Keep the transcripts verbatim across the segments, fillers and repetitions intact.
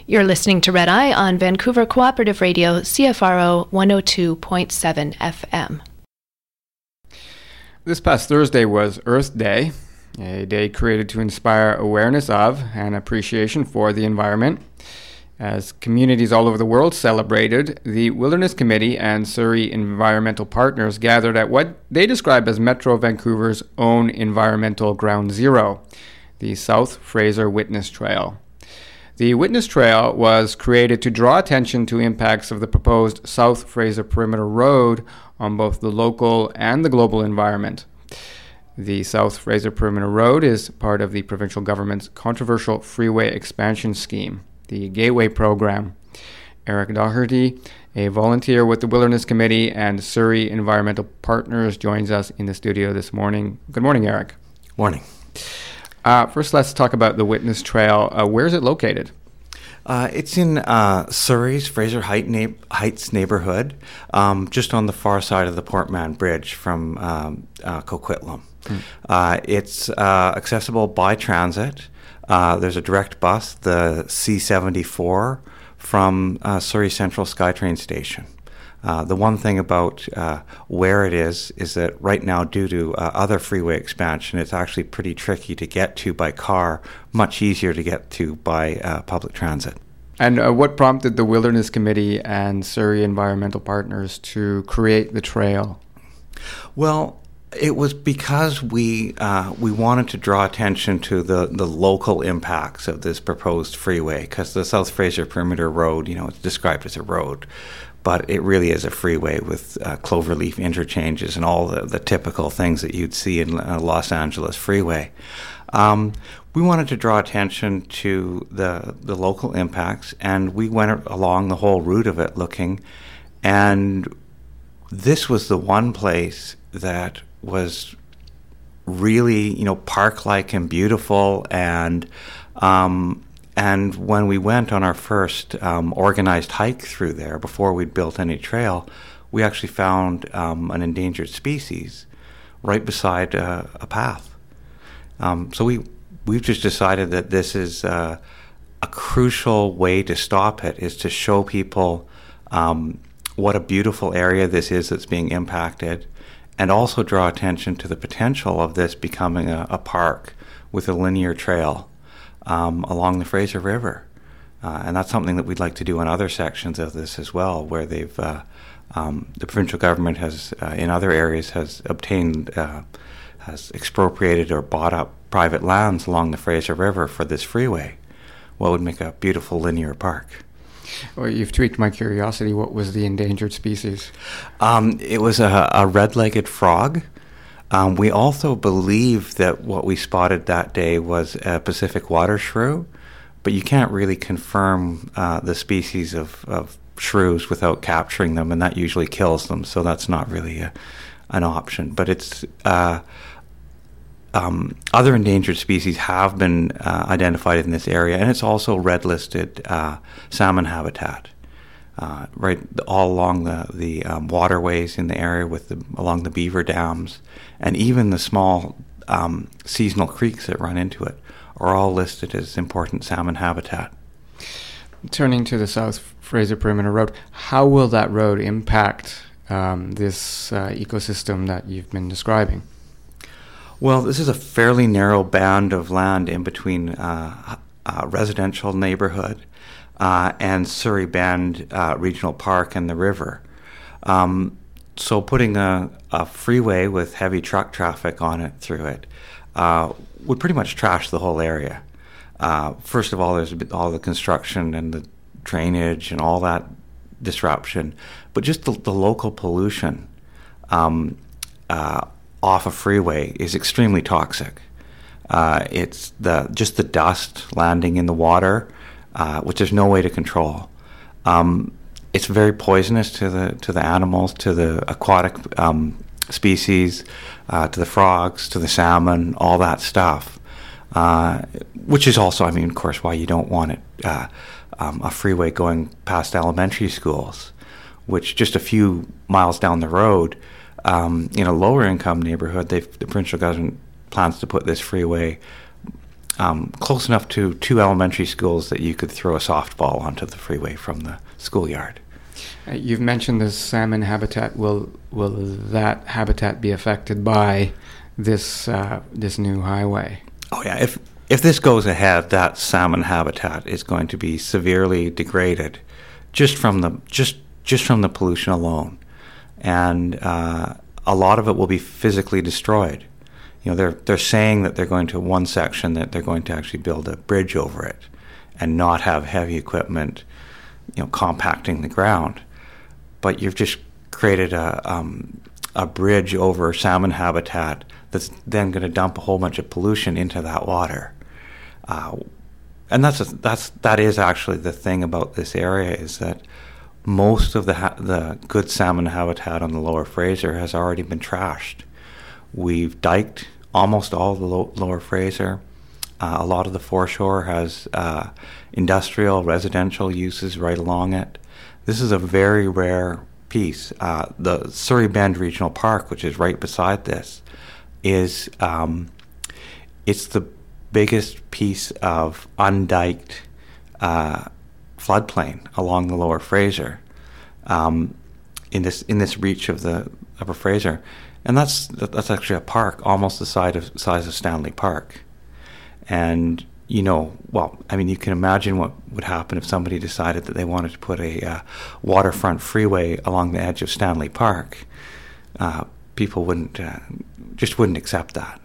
You're listening to Red Eye on Vancouver Cooperative Radio, C F R O one oh two point seven F M. This past Thursday was Earth Day, a day created to inspire awareness of and appreciation for the environment. As communities all over the world celebrated, the Wilderness Committee and Surrey Environmental Partners gathered at what they describe as Metro Vancouver's own environmental ground zero, the South Fraser Witness Trail. The Witness Trail was created to draw attention to impacts of the proposed South Fraser Perimeter Road on both the local and the global environment. The South Fraser Perimeter Road is part of the provincial government's controversial freeway expansion scheme, the Gateway Program. Eric Doherty, a volunteer with the Wilderness Committee and Surrey Environmental Partners, joins us in the studio this morning. Good morning, Eric. Morning. Uh, first, let's talk about the Witness Trail. Uh, where is it located? Uh, it's in uh, Surrey's Fraser Height na- Heights neighborhood, um, just on the far side of the Portman Bridge from um, uh, Coquitlam. Mm. Uh, it's uh, accessible by transit. Uh, there's a direct bus, the C seventy-four, from uh, Surrey Central SkyTrain Station. Uh, the one thing about uh, where it is is that right now, due to uh, other freeway expansion, it's actually pretty tricky to get to by car, much easier to get to by uh, public transit. And uh, what prompted the Wilderness Committee and Surrey Environmental Partners to create the trail? Well, it was because we uh, we wanted to draw attention to the, the local impacts of this proposed freeway, because the South Fraser Perimeter Road, you know, it's described as a road, but it really is a freeway with uh, cloverleaf interchanges and all the, the typical things that you'd see in a Los Angeles freeway. Um, we wanted to draw attention to the the local impacts, and we went along the whole route of it looking, and this was the one place that was really, you know, park-like and beautiful, and um, and when we went on our first um, organized hike through there, before we'd built any trail, we actually found um, an endangered species right beside uh, a path. Um, so we we've just decided that this is uh, a crucial way to stop it, is to show people um, what a beautiful area this is that's being impacted, and also draw attention to the potential of this becoming a, a park with a linear trail um, along the Fraser River. Uh, and that's something that we'd like to do in other sections of this as well, where they've uh, um, the provincial government has, uh, in other areas, has obtained, uh, has expropriated or bought up private lands along the Fraser River for this freeway. Well, it would make a beautiful linear park. Well, you've tweaked my curiosity. What was the endangered species? Um, it was a, a red-legged frog. Um, we also believe that what we spotted that day was a Pacific water shrew, but you can't really confirm uh, the species of, of shrews without capturing them, and that usually kills them, so that's not really a, an option. But it's uh, um, other endangered species have been uh, identified in this area, and it's also red-listed uh, salmon habitat. Uh, right all along the, the um, waterways in the area, with the, along the beaver dams, and even the small um, seasonal creeks that run into it are all listed as important salmon habitat. Turning to the South Fraser Perimeter Road, how will that road impact um, this uh, ecosystem that you've been describing? Well, this is a fairly narrow band of land in between uh, a residential neighborhood Uh, and Surrey Bend uh, Regional Park and the river. Um, so putting a, a freeway with heavy truck traffic on it through it uh, would pretty much trash the whole area. Uh, first of all, there's a bit, all the construction and the drainage and all that disruption, but just the, the local pollution um, uh, off a freeway is extremely toxic. Uh, it's the just the dust landing in the water, Uh, which there's no way to control. Um, it's very poisonous to the to the animals, to the aquatic um, species, uh, to the frogs, to the salmon, all that stuff. Uh, which is also, I mean, of course, why you don't want it uh, um, a freeway going past elementary schools, which just a few miles down the road, um, in a lower income neighborhood, they've, the provincial government plans to put this freeway um, close enough to two elementary schools that you could throw a softball onto the freeway from the schoolyard. Uh, you've mentioned the salmon habitat. Will will that habitat be affected by this uh, this new highway? Oh yeah, if if this goes ahead, that salmon habitat is going to be severely degraded, just from the just just from the pollution alone, and uh, a lot of it will be physically destroyed. You know, they're they're saying that they're going to one section that they're going to actually build a bridge over it, and not have heavy equipment, you know, compacting the ground. But you've just created a um, a bridge over salmon habitat that's then going to dump a whole bunch of pollution into that water. Uh, and that's a, that's that is actually the thing about this area, is that most of the ha- the good salmon habitat on the Lower Fraser has already been trashed. We've diked almost all the lo- Lower Fraser. Uh, a lot of the foreshore has uh, industrial, residential uses right along it. This is a very rare piece. Uh, the Surrey Bend Regional Park, which is right beside this, is um, it's the biggest piece of undiked uh, floodplain along the Lower Fraser, um, in this in this reach of the Upper Fraser. And that's that's actually a park almost the size of size of Stanley Park. And you know, well, I mean, you can imagine what would happen if somebody decided that they wanted to put a uh, waterfront freeway along the edge of Stanley Park. Uh, people wouldn't uh, just wouldn't accept that.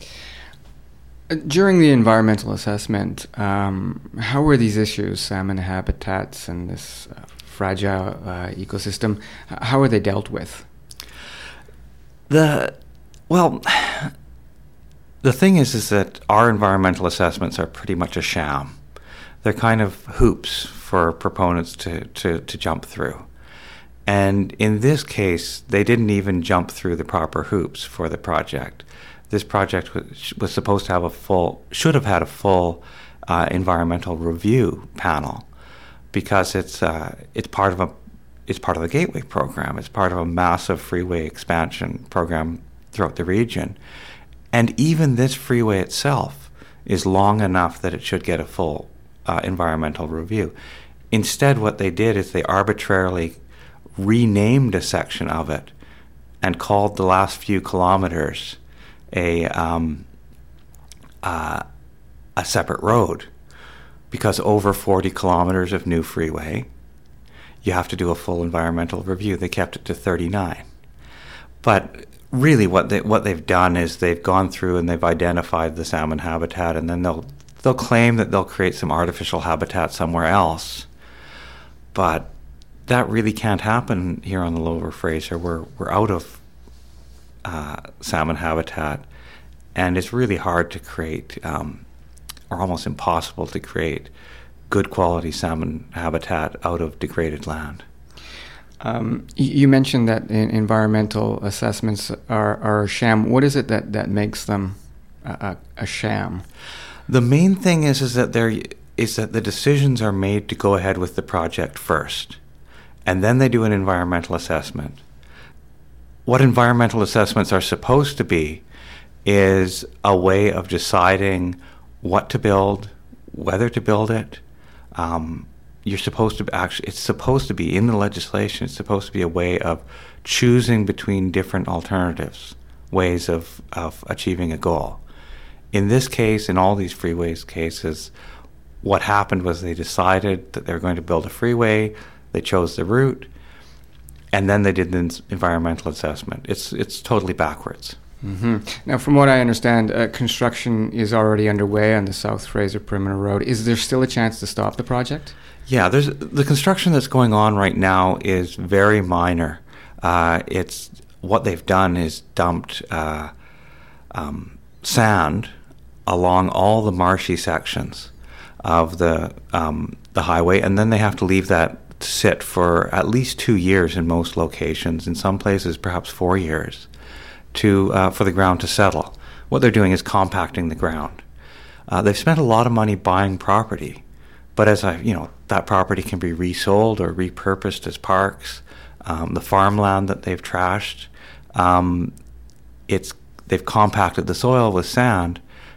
During the environmental assessment, um, how were these issues, salmon habitats and this uh, fragile uh, ecosystem, how are they dealt with? The well, the thing is, is that our environmental assessments are pretty much a sham. They're kind of hoops for proponents to, to, to jump through. And in this case, they didn't even jump through the proper hoops for the project. This project was, was supposed to have a full, should have had a full uh, environmental review panel, because it's uh, it's part of a it's part of the Gateway program. It's part of a massive freeway expansion program throughout the region. And even this freeway itself is long enough that it should get a full uh, environmental review. Instead, what they did is they arbitrarily renamed a section of it and called the last few kilometers a um, uh, a separate road, because over forty kilometers of new freeway, you have to do a full environmental review. They kept it to thirty-nine. But really what they what they've done is they've gone through and they've identified the salmon habitat, and then they'll they'll claim that they'll create some artificial habitat somewhere else. But that really can't happen here on the Lower Fraser. We're we're out of uh, salmon habitat, and it's really hard to create, um, or almost impossible to create, good quality salmon habitat out of degraded land. Um, you mentioned that in environmental assessments are, are a sham. What is it that, that makes them a, a, a sham? The main thing is is that there is that the decisions are made to go ahead with the project first, and then they do an environmental assessment. What environmental assessments are supposed to be is a way of deciding what to build, whether to build it. Um, You're supposed to actually, it's supposed to be in the legislation, it's supposed to be a way of choosing between different alternatives, ways of, of achieving a goal. In this case, in all these freeways cases, what happened was they decided that they were going to build a freeway, they chose the route, and then they did the environmental assessment. It's, it's totally backwards. Mm-hmm. Now, from what I understand, uh, construction is already underway on the South Fraser Perimeter Road. Is there still a chance to stop the project? Yeah, there's the construction that's going on right now is very minor. Uh, it's what they've done is dumped uh, um, sand along all the marshy sections of the um, the highway, and then they have to leave that to sit for at least two years in most locations. In some places, perhaps four years, to uh, for the ground to settle. What they're doing is compacting the ground. Uh, they've spent a lot of money buying property. But as I, you know, that property can be resold or repurposed as parks. Um, the farmland that they've trashed, um, it's they've compacted the soil with sand,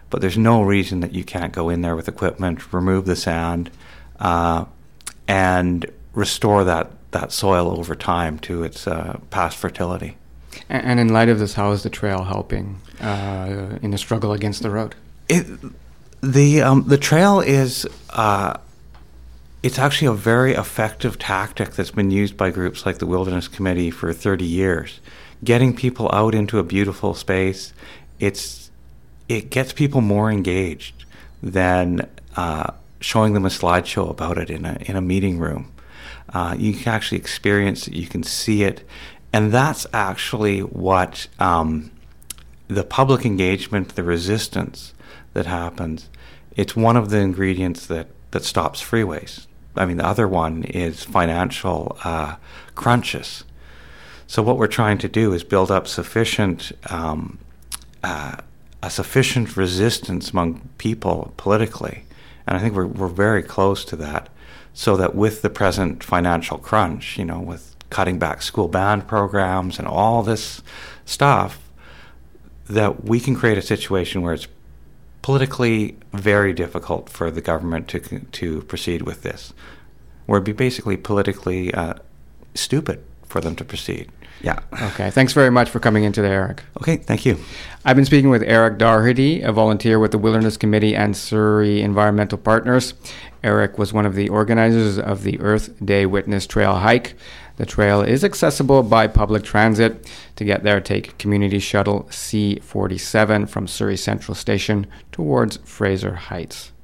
but there's no reason that you can't go in there with equipment, remove the sand, uh, and restore that, that soil over time to its uh, past fertility. And, and in light of this, how is the trail helping uh, in the struggle against the road? It, the um, the trail is uh, it's actually a very effective tactic that's been used by groups like the Wilderness Committee for thirty years. Getting people out into a beautiful space, it's it gets people more engaged than uh, showing them a slideshow about it in a in a meeting room. Uh, you can actually experience it, you can see it, and that's actually what um, the public engagement, the resistance that happens, it's one of the ingredients that, that stops freeways. I mean, the other one is financial uh, crunches. So what we're trying to do is build up sufficient um, uh, a sufficient resistance among people politically, and I think we're we're very close to that. So that with the present financial crunch, you know, with cutting back school band programs and all this stuff, that we can create a situation where it's politically very difficult for the government to to proceed with this, where it'd be basically politically uh, stupid for them to proceed. Yeah. Okay. Thanks very much for coming in today, Eric. Okay. Thank you. I've been speaking with Eric Doherty, a volunteer with the Wilderness Committee and Surrey Environmental Partners. Eric was one of the organizers of the Earth Day Witness Trail hike. The trail is accessible by public transit. To get there, take Community Shuttle C forty-seven from Surrey Central Station towards Fraser Heights.